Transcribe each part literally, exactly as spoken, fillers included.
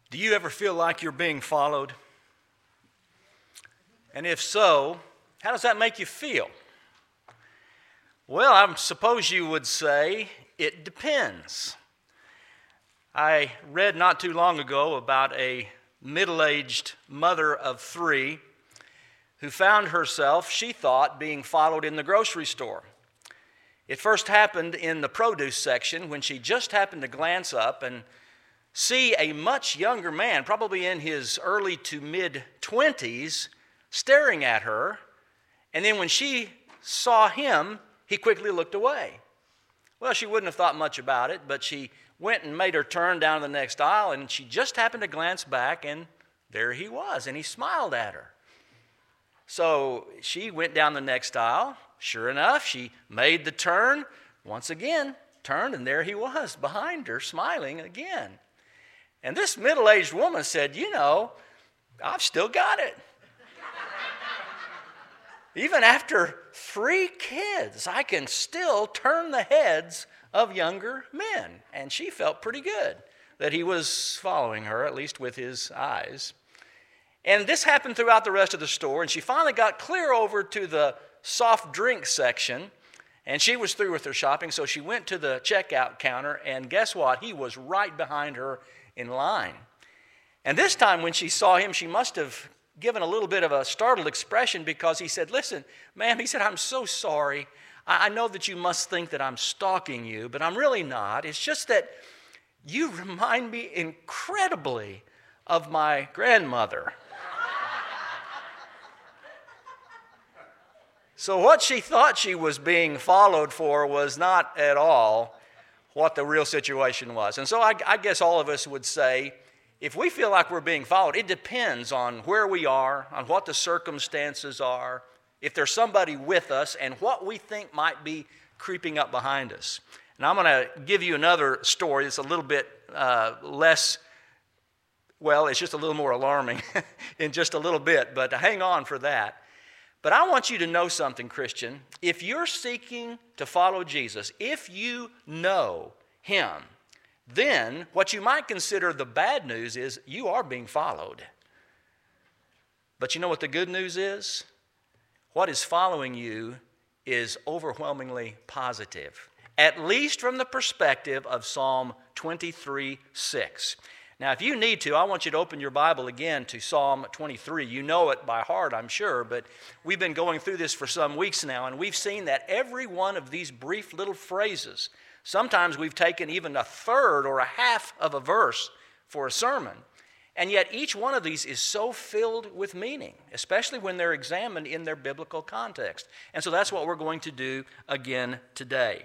Do you ever feel like you're being followed? And if so, how does that make you feel? Well, I suppose you would say it depends. I read not too long ago about a middle-aged mother of three who found herself, she thought, being followed in the grocery store. It first happened in the produce section when she just happened to glance up and see a much younger man, probably in his early to mid-twenties, staring at her. And then when she saw him, he quickly looked away. Well, she wouldn't have thought much about it, but she went and made her turn down the next aisle, and she just happened to glance back, and there he was, and he smiled at her. So she went down the next aisle. Sure enough, she made the turn, once again, turned, and there he was behind her, smiling again. And this middle-aged woman said, you know, I've still got it. Even after three kids, I can still turn the heads of younger men. And she felt pretty good that he was following her, at least with his eyes. And this happened throughout the rest of the store, and she finally got clear over to the soft drink section, and she was through with her shopping, so she went to the checkout counter, and guess what? He was right behind her in line. And this time when she saw him, she must have given a little bit of a startled expression, because he said, listen, ma'am, he said, I'm so sorry. I, I know that you must think that I'm stalking you, but I'm really not. It's just that you remind me incredibly of my grandmother. So what she thought she was being followed for was not at all what the real situation was. And so I, I guess all of us would say, if we feel like we're being followed, it depends on where we are, on what the circumstances are, if there's somebody with us, and what we think might be creeping up behind us. And I'm going to give you another story that's a little bit uh, less, well, it's just a little more alarming in just a little bit, but hang on for that. But I want you to know something, Christian. If you're seeking to follow Jesus, if you know him, then what you might consider the bad news is you are being followed. But you know what the good news is? What is following you is overwhelmingly positive, at least from the perspective of Psalm twenty-three six. Now, if you need to, I want you to open your Bible again to Psalm twenty-three. You know it by heart, I'm sure, but we've been going through this for some weeks now, and we've seen that every one of these brief little phrases, sometimes we've taken even a third or a half of a verse for a sermon, and yet each one of these is so filled with meaning, especially when they're examined in their biblical context. And so that's what we're going to do again today.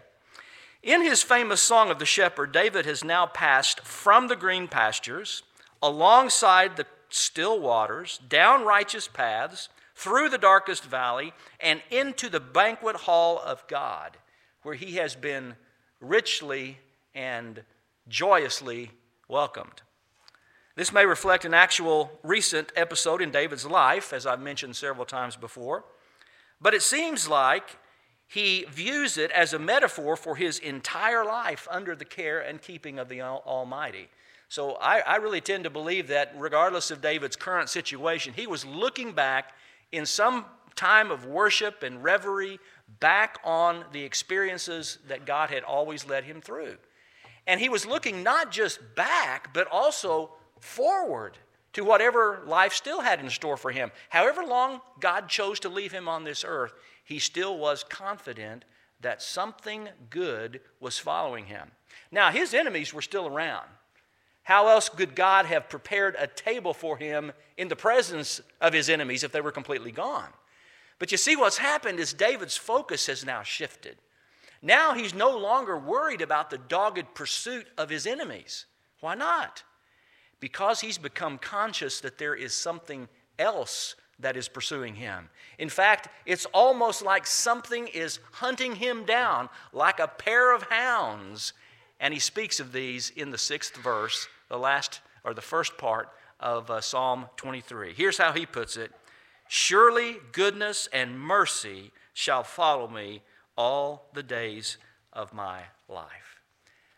In his famous Song of the Shepherd, David has now passed from the green pastures, alongside the still waters, down righteous paths, through the darkest valley, and into the banquet hall of God, where he has been richly and joyously welcomed. This may reflect an actual recent episode in David's life, as I've mentioned several times before, but it seems like he views it as a metaphor for his entire life under the care and keeping of the Almighty. So I, I really tend to believe that regardless of David's current situation, he was looking back in some time of worship and reverie back on the experiences that God had always led him through. And he was looking not just back, but also forward to whatever life still had in store for him. However long God chose to leave him on this earth, he still was confident that something good was following him. Now, his enemies were still around. How else could God have prepared a table for him in the presence of his enemies if they were completely gone? But you see, what's happened is David's focus has now shifted. Now he's no longer worried about the dogged pursuit of his enemies. Why not? Because he's become conscious that there is something else that is pursuing him. In fact, it's almost like something is hunting him down like a pair of hounds. And he speaks of these in the sixth verse, the last or the first part of uh, Psalm twenty-three. Here's how he puts it. Surely goodness and mercy shall follow me all the days of my life.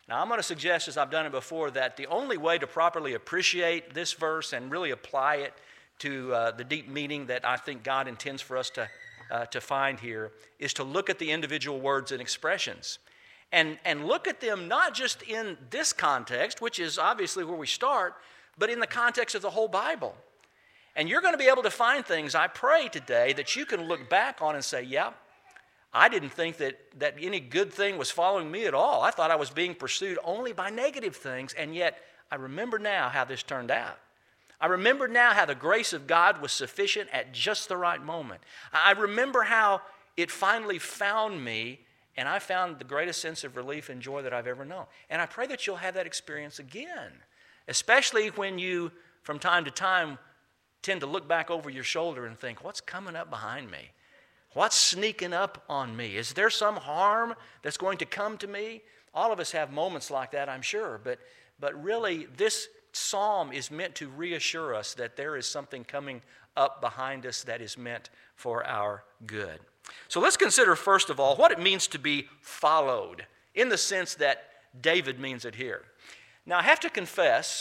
Now, I'm going to suggest, as I've done it before, that the only way to properly appreciate this verse and really apply it to uh, the deep meaning that I think God intends for us to, uh, to find here is to look at the individual words and expressions. And, and look at them not just in this context, which is obviously where we start, but in the context of the whole Bible. And you're going to be able to find things, I pray today, that you can look back on and say, yeah, I didn't think that, that any good thing was following me at all. I thought I was being pursued only by negative things, and yet I remember now how this turned out. I remember now how the grace of God was sufficient at just the right moment. I remember how it finally found me, and I found the greatest sense of relief and joy that I've ever known. And I pray that you'll have that experience again, especially when you, from time to time, tend to look back over your shoulder and think, what's coming up behind me? What's sneaking up on me? Is there some harm that's going to come to me? All of us have moments like that, I'm sure, but, but really this psalm is meant to reassure us that there is something coming up behind us that is meant for our good. So let's consider, first of all, what it means to be followed in the sense that David means it here. Now, I have to confess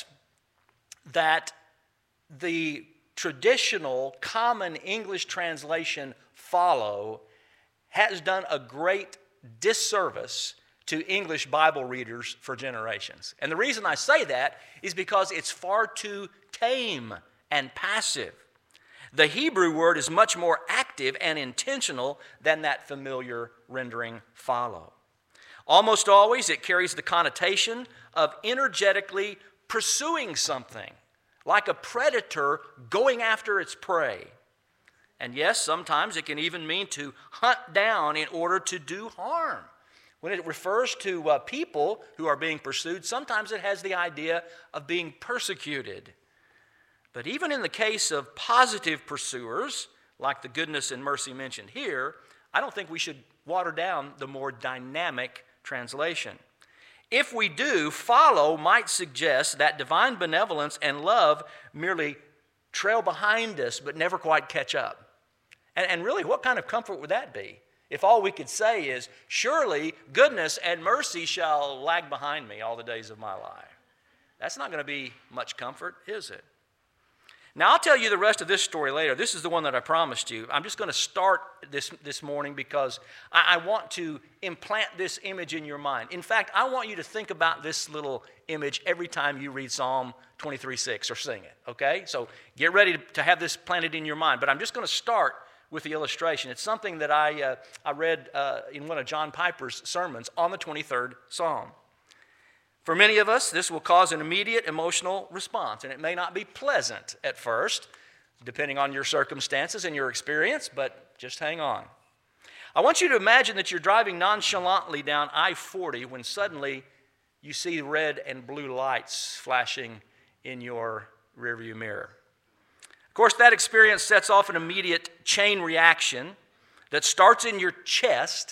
that the traditional, common English translation, follow, has done a great disservice to English Bible readers for generations. And the reason I say that is because it's far too tame and passive. The Hebrew word is much more active and intentional than that familiar rendering follow. Almost always it carries the connotation of energetically pursuing something, like a predator going after its prey. And yes, sometimes it can even mean to hunt down in order to do harm. When it refers to uh, people who are being pursued, sometimes it has the idea of being persecuted. But even in the case of positive pursuers, like the goodness and mercy mentioned here, I don't think we should water down the more dynamic translation. If we do, follow might suggest that divine benevolence and love merely trail behind us but never quite catch up. And, and really, what kind of comfort would that be? If all we could say is, surely goodness and mercy shall lag behind me all the days of my life. That's not going to be much comfort, is it? Now, I'll tell you the rest of this story later. This is the one that I promised you. I'm just going to start this, this morning because I, I want to implant this image in your mind. In fact, I want you to think about this little image every time you read Psalm twenty-three six or sing it, okay? So get ready to, to have this planted in your mind. But I'm just going to start with the illustration. It's something that I, uh, I read uh, in one of John Piper's sermons on the twenty-third Psalm. For many of us, this will cause an immediate emotional response, and it may not be pleasant at first, depending on your circumstances and your experience, but just hang on. I want you to imagine that you're driving nonchalantly down I forty when suddenly you see red and blue lights flashing in your rearview mirror. Of course, that experience sets off an immediate chain reaction that starts in your chest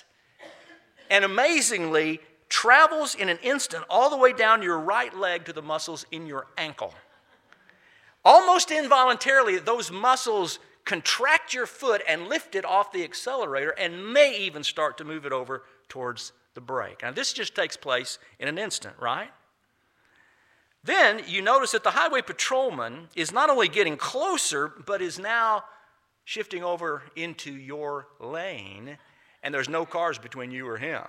and amazingly travels in an instant all the way down your right leg to the muscles in your ankle. Almost involuntarily, those muscles contract your foot and lift it off the accelerator and may even start to move it over towards the brake. Now, this just takes place in an instant, right? Then you notice that the highway patrolman is not only getting closer, but is now shifting over into your lane, and there's no cars between you or him.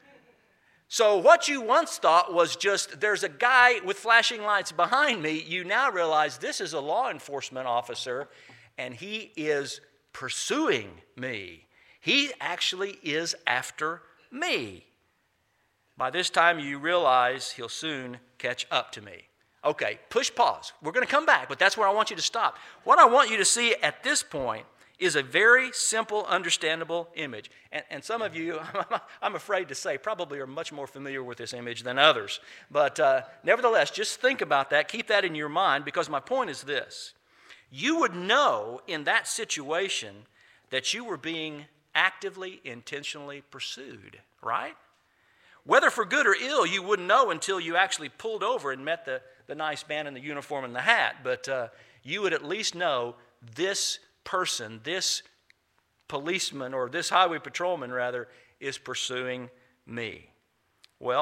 So what you once thought was just, there's a guy with flashing lights behind me, you now realize this is a law enforcement officer, and he is pursuing me. He actually is after me. By this time, you realize he'll soon catch up to me. Okay, push pause. We're going to come back, but that's where I want you to stop. What I want you to see at this point is a very simple, understandable image. And, and some of you, I'm afraid to say, probably are much more familiar with this image than others. But uh, nevertheless, just think about that. Keep that in your mind, because my point is this. You would know in that situation that you were being actively, intentionally pursued, right? Whether for good or ill, you wouldn't know until you actually pulled over and met the, the nice man in the uniform and the hat. But uh, you would at least know this person, this policeman, or this highway patrolman, rather, is pursuing me. Well,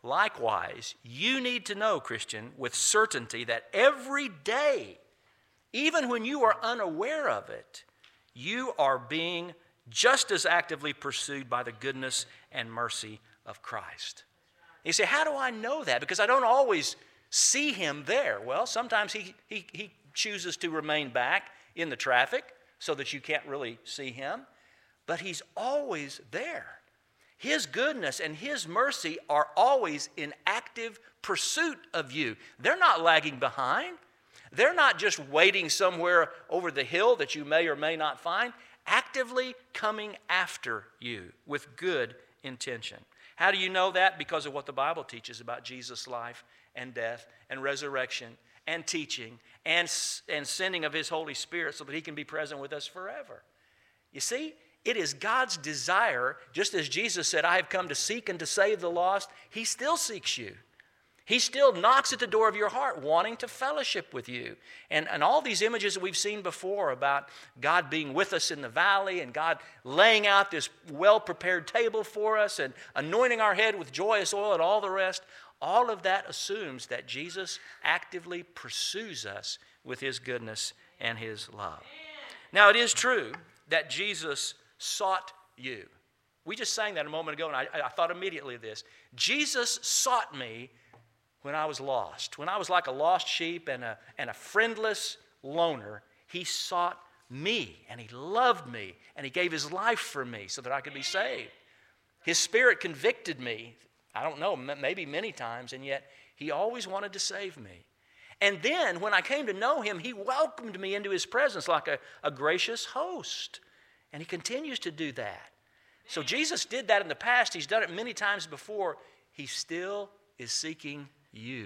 Likewise, you need to know, Christian, with certainty that every day, even when you are unaware of it, you are being just as actively pursued by the goodness and mercy of Christ. You say, how do I know that? Because I don't always see him there. Well, sometimes he, he, he chooses to remain back in the traffic so that you can't really see him. But he's always there. His goodness and his mercy are always in active pursuit of you. They're not lagging behind. They're not just waiting somewhere over the hill that you may or may not find. Actively coming after you with good intention. How do you know that? Because of what the Bible teaches about Jesus' life and death and resurrection and teaching and, and sending of his Holy Spirit so that he can be present with us forever. You see, it is God's desire, just as Jesus said, I have come to seek and to save the lost, he still seeks you. He still knocks at the door of your heart, wanting to fellowship with you. And, and all these images that we've seen before about God being with us in the valley and God laying out this well-prepared table for us and anointing our head with joyous oil and all the rest, all of that assumes that Jesus actively pursues us with his goodness and his love. Now, it is true that Jesus sought you. We just sang that a moment ago, and I, I thought immediately of this. Jesus sought me when I was lost. When I was like a lost sheep and a, and a friendless loner, he sought me, and he loved me, and he gave his life for me so that I could be saved. His Spirit convicted me, I don't know, maybe many times, and yet he always wanted to save me. And then when I came to know him, he welcomed me into his presence like a, a gracious host. And he continues to do that. So Jesus did that in the past. He's done it many times before. He still is seeking you.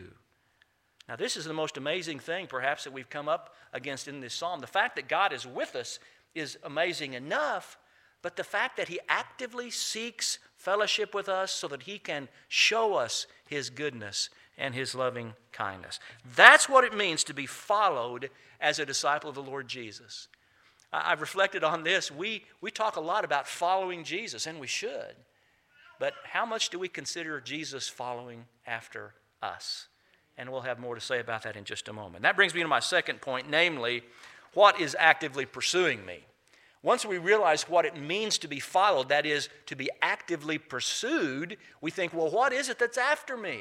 Now, this is the most amazing thing, perhaps, that we've come up against in this psalm. The fact that God is with us is amazing enough, but the fact that he actively seeks fellowship with us so that he can show us his goodness and his loving kindness. That's what it means to be followed as a disciple of the Lord Jesus. I've reflected on this. We, we talk a lot about following Jesus, and we should. But how much do we consider Jesus following after us? And we'll have more to say about that in just a moment. That brings me to my second point, namely, what is actively pursuing me? Once we realize what it means to be followed, that is, to be actively pursued, we think, well, what is it that's after me?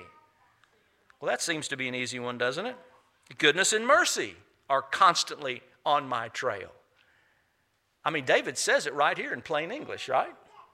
Well, that seems to be an easy one, doesn't it? Goodness and mercy are constantly on my trail. I mean, David says it right here in plain English, right?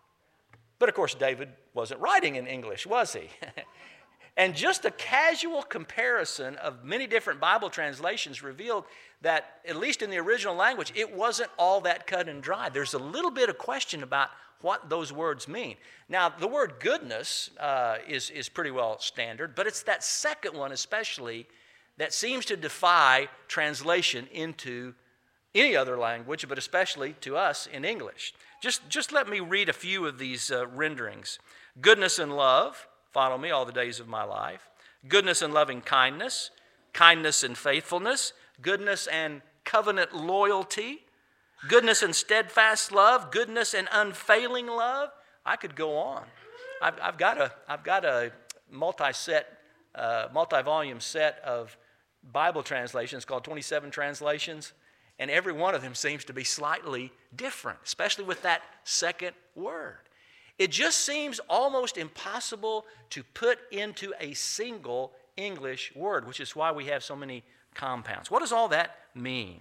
But of course, David wasn't writing in English, was he? And just a casual comparison of many different Bible translations revealed that, at least in the original language, it wasn't all that cut and dry. There's a little bit of question about what those words mean. Now, the word goodness uh, is, is pretty well standard, but it's that second one especially that seems to defy translation into any other language, but especially to us in English. Just, just let me read a few of these uh, renderings. Goodness and love, follow me all the days of my life. Goodness and loving kindness, kindness and faithfulness, goodness and covenant loyalty, goodness and steadfast love, goodness and unfailing love. I could go on. I've, I've got a, I've got a multi-set, uh, multi-volume set of Bible translations called twenty-seven translations. And every one of them seems to be slightly different, especially with that second word. It just seems almost impossible to put into a single English word, which is why we have so many compounds. What does all that mean?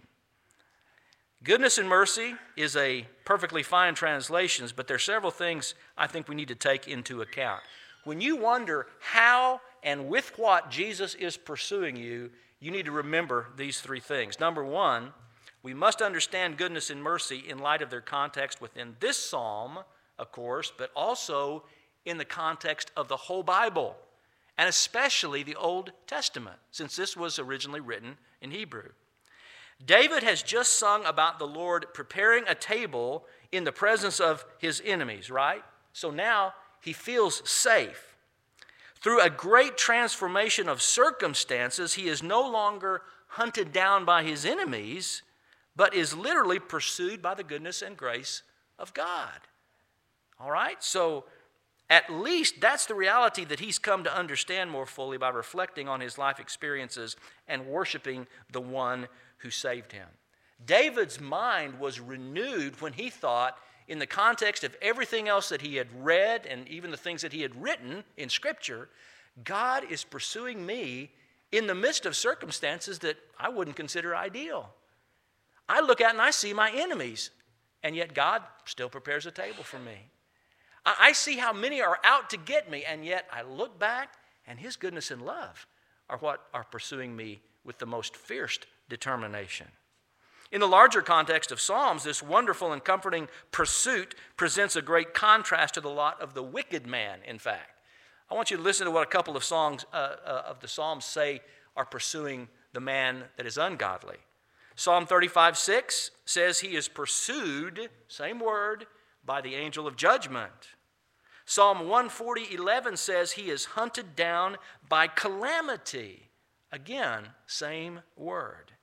Goodness and mercy is a perfectly fine translation, but there are several things I think we need to take into account. When you wonder how and with what Jesus is pursuing you, you need to remember these three things. Number one, we must understand goodness and mercy in light of their context within this psalm, of course, but also in the context of the whole Bible, and especially the Old Testament, since this was originally written in Hebrew. David has just sung about the Lord preparing a table in the presence of his enemies, right? So now he feels safe. Through a great transformation of circumstances, he is no longer hunted down by his enemies, but is literally pursued by the goodness and grace of God. All right? So At least that's the reality that he's come to understand more fully by reflecting on his life experiences and worshiping the one who saved him. David's mind was renewed when he thought, in the context of everything else that he had read and even the things that he had written in Scripture, God is pursuing me in the midst of circumstances that I wouldn't consider ideal. I look at and I see my enemies, and yet God still prepares a table for me. I see how many are out to get me, and yet I look back, and his goodness and love are what are pursuing me with the most fierce determination. In the larger context of Psalms, this wonderful and comforting pursuit presents a great contrast to the lot of the wicked man, in fact. I want you to listen to what a couple of songs uh, uh, of the Psalms say are pursuing the man that is ungodly. Psalm thirty-five six says he is pursued, same word, by the angel of judgment. Psalm one forty eleven says he is hunted down by calamity. Again, same word.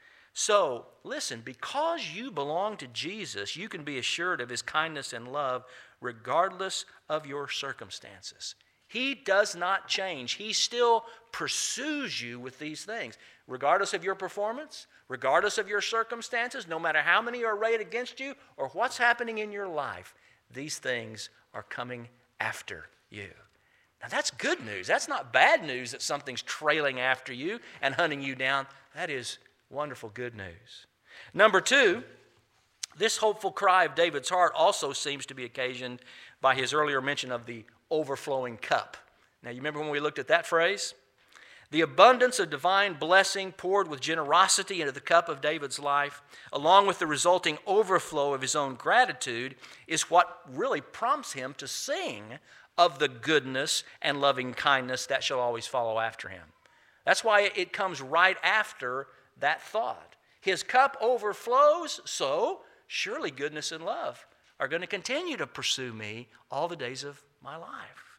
So, listen, because you belong to Jesus, you can be assured of his kindness and love regardless of your circumstances. He does not change. He still pursues you with these things. Regardless of your performance, regardless of your circumstances, no matter how many are arrayed against you or what's happening in your life, these things are coming after you. Now that's good news. That's not bad news that something's trailing after you and hunting you down. That is wonderful good news. Number two, this hopeful cry of David's heart also seems to be occasioned by his earlier mention of the overflowing cup. Now, you remember when we looked at that phrase? The abundance of divine blessing poured with generosity into the cup of David's life, along with the resulting overflow of his own gratitude, is what really prompts him to sing of the goodness and loving kindness that shall always follow after him. That's why it comes right after that thought. His cup overflows, so surely goodness and love are going to continue to pursue me all the days of my life.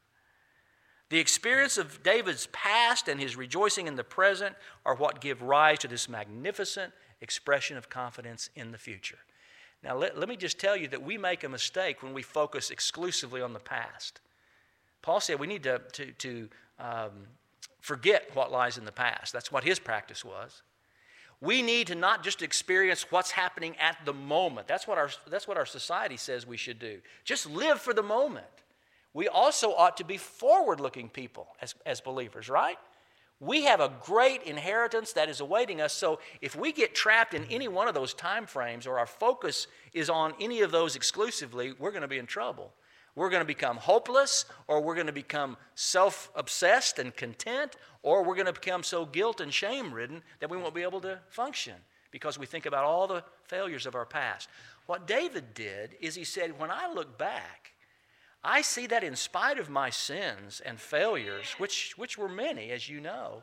The experience of David's past and his rejoicing in the present are what give rise to this magnificent expression of confidence in the future. Now, let, let me just tell you that we make a mistake when we focus exclusively on the past. Paul said we need to, to, to um, forget what lies in the past. That's what his practice was. We need to not just experience what's happening at the moment. That's what our, that's what our society says we should do. Just live for the moment. We also ought to be forward-looking people as, as believers, right? We have a great inheritance that is awaiting us, so if we get trapped in any one of those time frames or our focus is on any of those exclusively, we're going to be in trouble. We're going to become hopeless, or we're going to become self-obsessed and content, or we're going to become so guilt and shame-ridden that we won't be able to function because we think about all the failures of our past. What David did is he said, when I look back, I see that in spite of my sins and failures, which, which were many, as you know,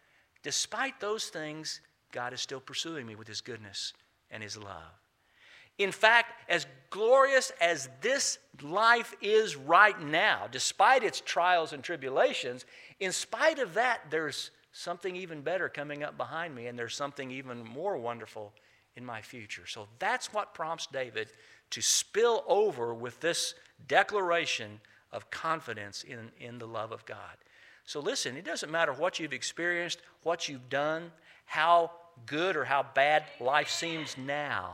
despite those things, God is still pursuing me with his goodness and his love. In fact, as glorious as this life is right now, despite its trials and tribulations, in spite of that, there's something even better coming up behind me, and there's something even more wonderful in my future. So that's what prompts David to spill over with this declaration of confidence in, in the love of God. So listen, it doesn't matter what you've experienced, what you've done, how good or how bad life seems now.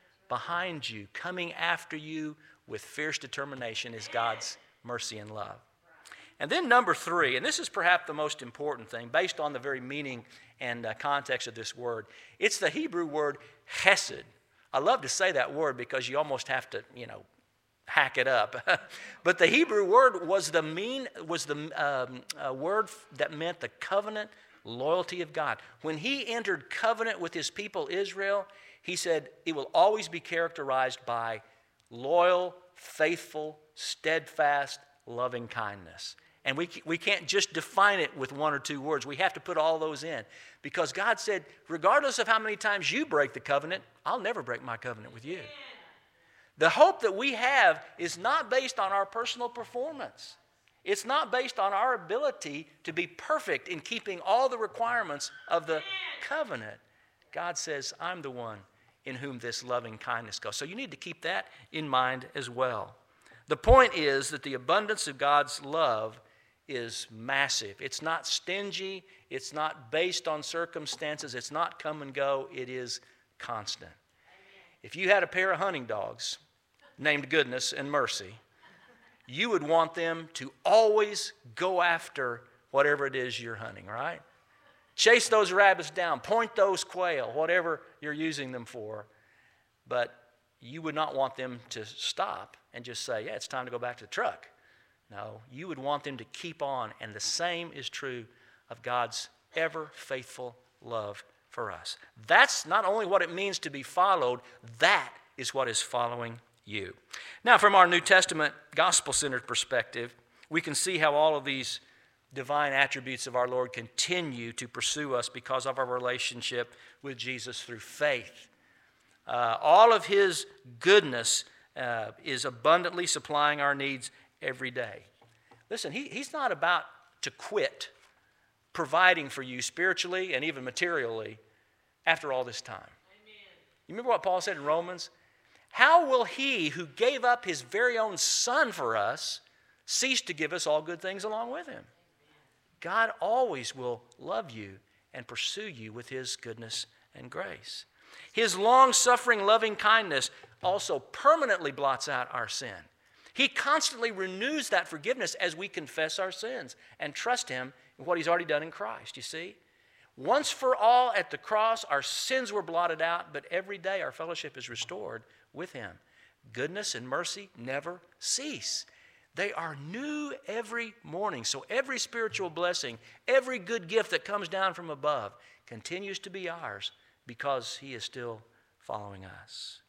Behind you, coming after you with fierce determination is God's mercy and love. And then number three, and this is perhaps the most important thing based on the very meaning and uh, context of this word. It's the Hebrew word chesed. I love to say that word because you almost have to, you know, hack it up. But the Hebrew word was the mean was the um, uh, word that meant the covenant loyalty of God. When he entered covenant with his people Israel, he said it will always be characterized by loyal, faithful, steadfast, loving kindness. And we, we can't just define it with one or two words. We have to put all those in. Because God said, regardless of how many times you break the covenant, I'll never break my covenant with you. The hope that we have is not based on our personal performance. It's not based on our ability to be perfect in keeping all the requirements of the covenant. God says, I'm the one in whom this loving kindness goes. So you need to keep that in mind as well. The point is that the abundance of God's love is massive. It's not stingy. It's not based on circumstances. It's not come and go. It is constant. If you had a pair of hunting dogs named Goodness and Mercy, you would want them to always go after whatever it is you're hunting, right? Chase those rabbits down, point those quail, whatever you're using them for. But you would not want them to stop and just say, yeah, it's time to go back to the truck. No, you would want them to keep on, and the same is true of God's ever-faithful love for us. That's not only what it means to be followed, that is what is following you. Now, from our New Testament gospel-centered perspective, we can see how all of these divine attributes of our Lord continue to pursue us because of our relationship with Jesus through faith. Uh, all of His goodness uh, is abundantly supplying our needs every day. Listen, he, He's not about to quit providing for you spiritually and even materially after all this time. Amen. You remember what Paul said in Romans? How will He who gave up His very own Son for us cease to give us all good things along with Him? God always will love you and pursue you with His goodness and grace. His long-suffering loving kindness also permanently blots out our sin. He constantly renews that forgiveness as we confess our sins and trust Him in what He's already done in Christ, you see. Once for all at the cross, our sins were blotted out, but every day our fellowship is restored with Him. Goodness and mercy never cease. They are new every morning. So every spiritual blessing, every good gift that comes down from above continues to be ours because He is still following us.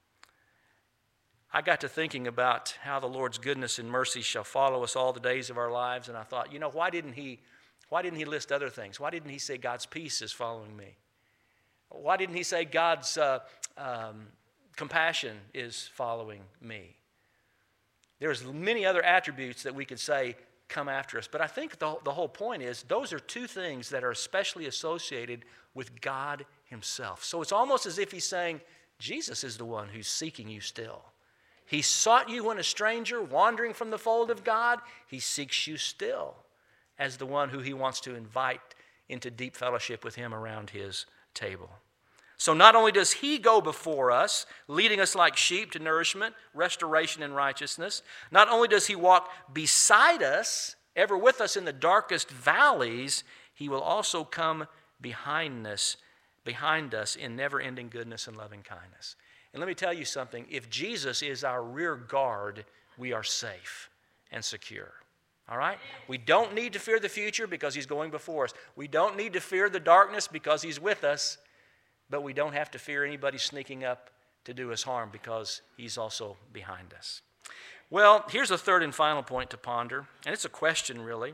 I got to thinking about how the Lord's goodness and mercy shall follow us all the days of our lives, and I thought, you know, why didn't He, why didn't He list other things? Why didn't He say God's peace is following me? Why didn't He say God's uh, um, compassion is following me? There's many other attributes that we could say come after us, but I think the, the whole point is those are two things that are especially associated with God Himself. So it's almost as if He's saying, Jesus is the one who's seeking you still. He sought you when a stranger, wandering from the fold of God. He seeks you still as the one who He wants to invite into deep fellowship with Him around His table. So not only does He go before us, leading us like sheep to nourishment, restoration, and righteousness, not only does He walk beside us, ever with us in the darkest valleys, He will also come behind us, behind us in never-ending goodness and loving kindness. And let me tell you something, if Jesus is our rear guard, we are safe and secure. All right? We don't need to fear the future because He's going before us. We don't need to fear the darkness because He's with us. But we don't have to fear anybody sneaking up to do us harm because He's also behind us. Well, here's a third and final point to ponder, and it's a question really.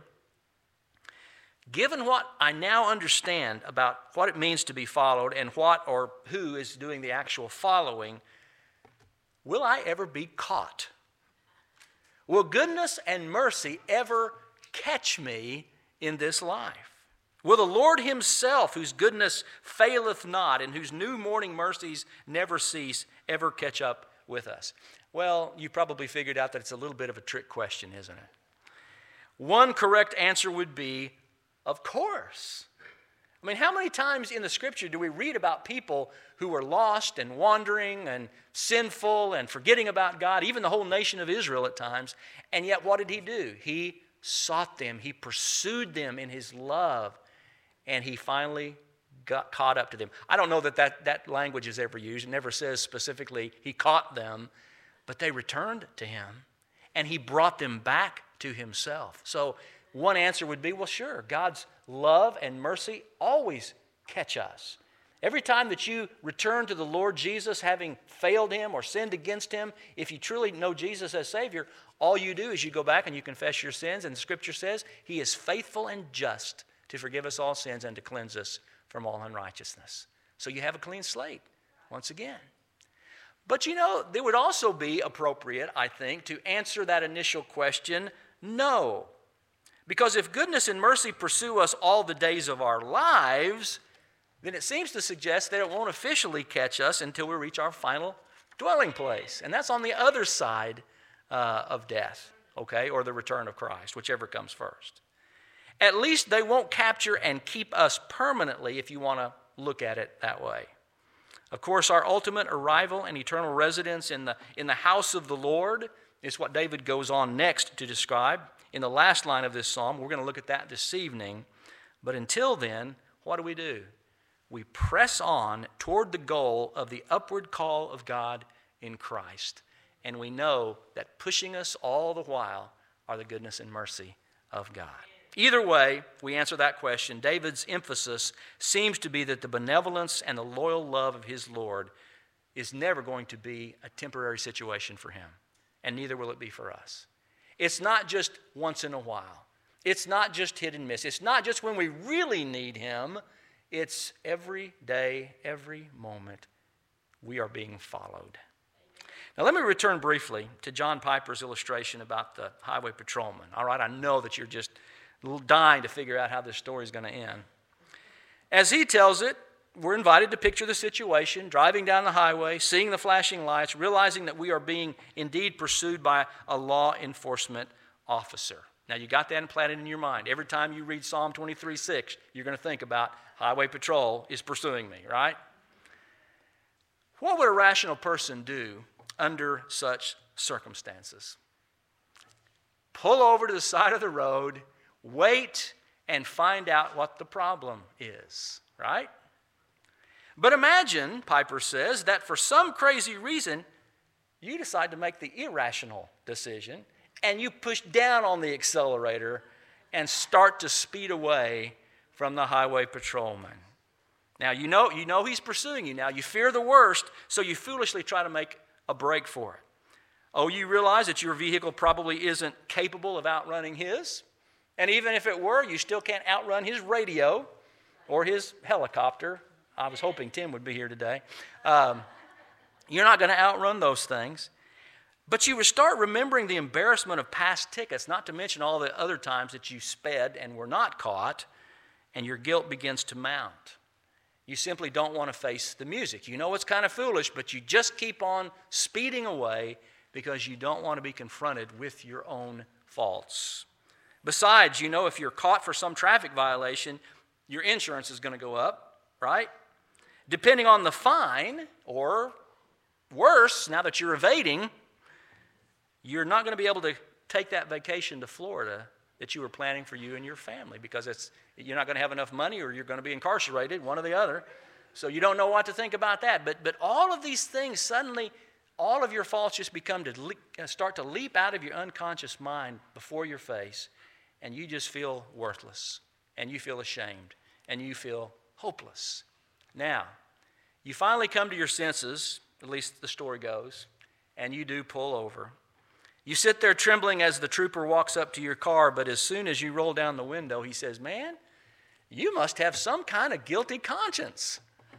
Given what I now understand about what it means to be followed and what or who is doing the actual following, will I ever be caught? Will goodness and mercy ever catch me in this life? Will the Lord Himself, whose goodness faileth not and whose new morning mercies never cease, ever catch up with us? Well, you probably figured out that it's a little bit of a trick question, isn't it? One correct answer would be, of course. I mean, how many times in the Scripture do we read about people who were lost and wandering and sinful and forgetting about God, even the whole nation of Israel at times, and yet what did He do? He sought them. He pursued them in His love. And He finally got caught up to them. I don't know that, that that language is ever used. It never says specifically He caught them, but they returned to Him, and He brought them back to Himself. So one answer would be, well, sure, God's love and mercy always catch us. Every time that you return to the Lord Jesus, having failed Him or sinned against Him, if you truly know Jesus as Savior, all you do is you go back and you confess your sins, and the Scripture says He is faithful and just to forgive us all sins and to cleanse us from all unrighteousness. So you have a clean slate, once again. But you know, it would also be appropriate, I think, to answer that initial question, no. Because if goodness and mercy pursue us all the days of our lives, then it seems to suggest that it won't officially catch us until we reach our final dwelling place. And that's on the other side uh, of death, okay, or the return of Christ, whichever comes first. At least they won't capture and keep us permanently, if you want to look at it that way. Of course, our ultimate arrival and eternal residence in the, in the house of the Lord is what David goes on next to describe in the last line of this psalm. We're going to look at that this evening. But until then, what do we do? We press on toward the goal of the upward call of God in Christ. And we know that pushing us all the while are the goodness and mercy of God. Either way, we answer that question. David's emphasis seems to be that the benevolence and the loyal love of his Lord is never going to be a temporary situation for him, and neither will it be for us. It's not just once in a while. It's not just hit and miss. It's not just when we really need him. It's every day, every moment we are being followed. Now let me return briefly to John Piper's illustration about the highway patrolman. All right, I know that you're just dying to figure out how this story is going to end. As he tells it, we're invited to picture the situation, driving down the highway, seeing the flashing lights, realizing that we are being indeed pursued by a law enforcement officer. Now, you got that implanted in your mind. Every time you read Psalm twenty-three six, you're going to think about highway patrol is pursuing me, right? What would a rational person do under such circumstances? Pull over to the side of the road, wait, and find out what the problem is, right? But imagine, Piper says, that for some crazy reason, you decide to make the irrational decision, and you push down on the accelerator and start to speed away from the highway patrolman. Now, you know, you know he's pursuing you now. You fear the worst, so you foolishly try to make a break for it. Oh, you realize that your vehicle probably isn't capable of outrunning his. And even if it were, you still can't outrun his radio or his helicopter. I was hoping Tim would be here today. Um, you're not going to outrun those things. But you would start remembering the embarrassment of past tickets, not to mention all the other times that you sped and were not caught, and your guilt begins to mount. You simply don't want to face the music. You know it's kind of foolish, but you just keep on speeding away because you don't want to be confronted with your own faults. Besides, you know if you're caught for some traffic violation, your insurance is going to go up, right? Depending on the fine, or worse, now that you're evading, you're not going to be able to take that vacation to Florida that you were planning for you and your family because it's you're not going to have enough money or you're going to be incarcerated, one or the other. So you don't know what to think about that. But, but all of these things, suddenly, all of your faults just become to le- start to leap out of your unconscious mind before your face, and you just feel worthless, and you feel ashamed, and you feel hopeless. Now, you finally come to your senses, at least the story goes, and you do pull over. You sit there trembling as the trooper walks up to your car, but as soon as you roll down the window, he says, "Man, you must have some kind of guilty conscience.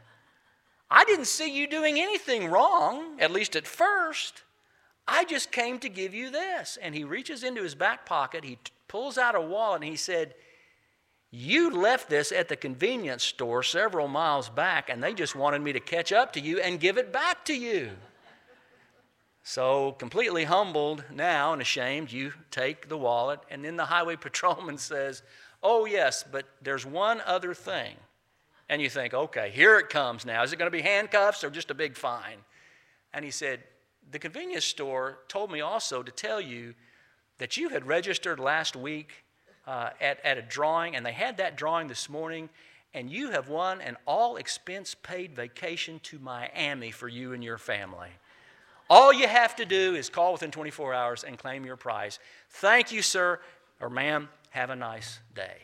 I didn't see you doing anything wrong, at least at first. I just came to give you this." And he reaches into his back pocket, he t- pulls out a wallet, and he said, "You left this at the convenience store several miles back, and they just wanted me to catch up to you and give it back to you." So, completely humbled now and ashamed, you take the wallet, and then the highway patrolman says, "Oh, yes, but there's one other thing." And you think, okay, here it comes now. Is it going to be handcuffs or just a big fine? And he said, "The convenience store told me also to tell you that you had registered last week uh, at, at a drawing, and they had that drawing this morning, and you have won an all-expense-paid vacation to Miami for you and your family. All you have to do is call within twenty-four hours and claim your prize. Thank you, sir," or "Ma'am, have a nice day."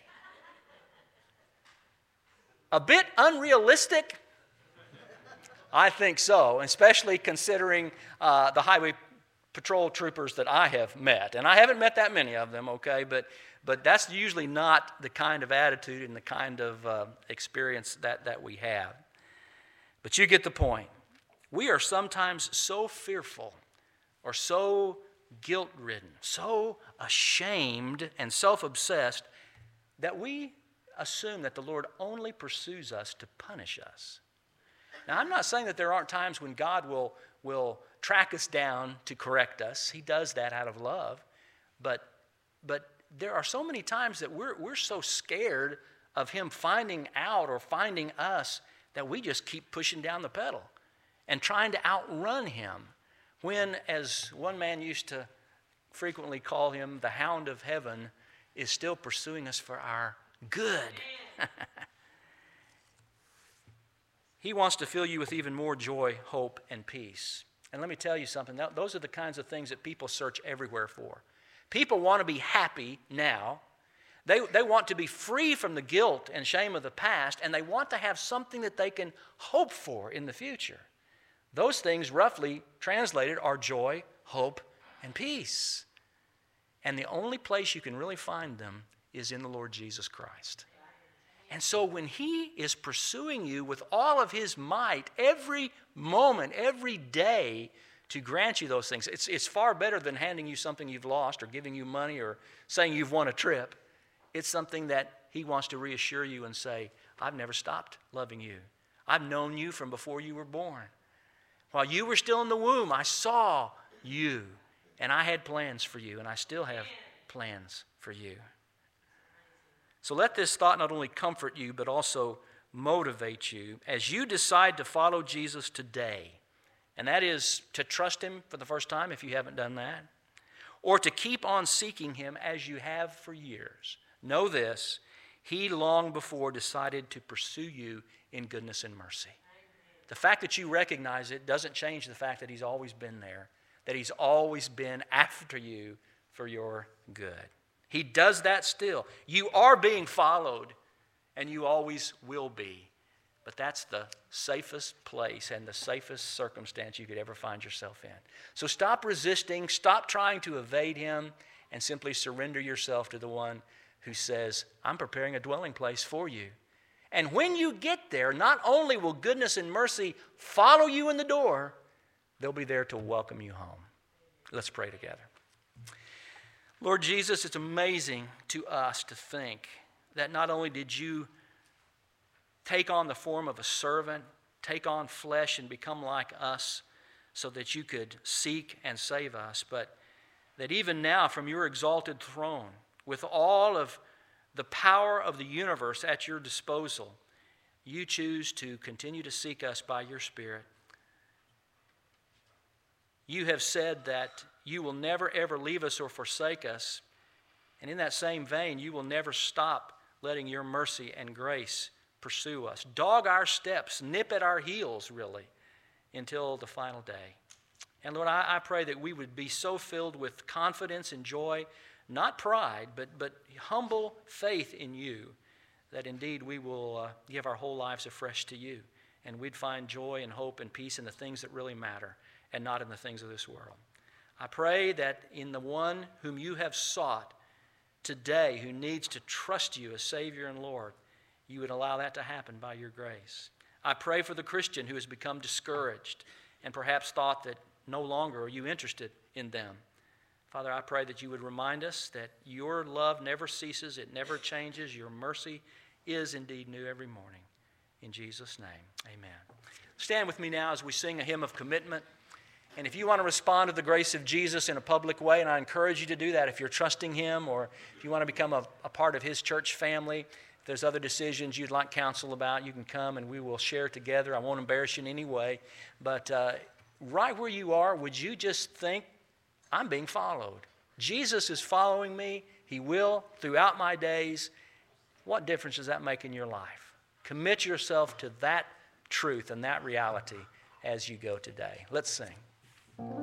A bit unrealistic? I think so, especially considering uh, the highway patrol troopers that I have met. And I haven't met that many of them, okay, but, but that's usually not the kind of attitude and the kind of uh, experience that, that we have. But you get the point. We are sometimes so fearful or so guilt-ridden, so ashamed and self-obsessed that we assume that the Lord only pursues us to punish us. Now, I'm not saying that there aren't times when God will, will track us down to correct us. He does that out of love. But, but there are so many times that we're, we're so scared of him finding out or finding us that we just keep pushing down the pedal and trying to outrun him. When, as one man used to frequently call him, the hound of heaven is still pursuing us for our good. He wants to fill you with even more joy, hope, and peace. And let me tell you something. Those are the kinds of things that people search everywhere for. People want to be happy now. They, they want to be free from the guilt and shame of the past, and they want to have something that they can hope for in the future. Those things, roughly translated, are joy, hope, and peace. And the only place you can really find them is in the Lord Jesus Christ. And so when he is pursuing you with all of his might, every moment, every day, to grant you those things, it's, it's far better than handing you something you've lost or giving you money or saying you've won a trip. It's something that he wants to reassure you and say, I've never stopped loving you. I've known you from before you were born. While you were still in the womb, I saw you, and I had plans for you, and I still have plans for you. So let this thought not only comfort you, but also motivate you as you decide to follow Jesus today. And that is to trust him for the first time if you haven't done that, or to keep on seeking him as you have for years. Know this, he long before decided to pursue you in goodness and mercy. The fact that you recognize it doesn't change the fact that he's always been there, that he's always been after you for your good. He does that still. You are being followed, and you always will be. But that's the safest place and the safest circumstance you could ever find yourself in. So stop resisting, stop trying to evade him, and simply surrender yourself to the one who says, I'm preparing a dwelling place for you. And when you get there, not only will goodness and mercy follow you in the door, they'll be there to welcome you home. Let's pray together. Lord Jesus, it's amazing to us to think that not only did you take on the form of a servant, take on flesh and become like us so that you could seek and save us, but that even now from your exalted throne, with all of the power of the universe at your disposal, you choose to continue to seek us by your Spirit. You have said that you will never, ever leave us or forsake us. And in that same vein, you will never stop letting your mercy and grace pursue us. Dog our steps, nip at our heels, really, until the final day. And Lord, I, I pray that we would be so filled with confidence and joy, not pride, but, but humble faith in you, that indeed we will uh, give our whole lives afresh to you. And we'd find joy and hope and peace in the things that really matter and not in the things of this world. I pray that in the one whom you have sought today, who needs to trust you as Savior and Lord, you would allow that to happen by your grace. I pray for the Christian who has become discouraged and perhaps thought that no longer are you interested in them. Father, I pray that you would remind us that your love never ceases, it never changes, your mercy is indeed new every morning. In Jesus' name, amen. Stand with me now as we sing a hymn of commitment. And if you want to respond to the grace of Jesus in a public way, and I encourage you to do that if you're trusting him or if you want to become a, a part of his church family, if there's other decisions you'd like counsel about, you can come and we will share together. I won't embarrass you in any way. But uh, right where you are, would you just think, I'm being followed. Jesus is following me. He will throughout my days. What difference does that make in your life? Commit yourself to that truth and that reality as you go today. Let's sing.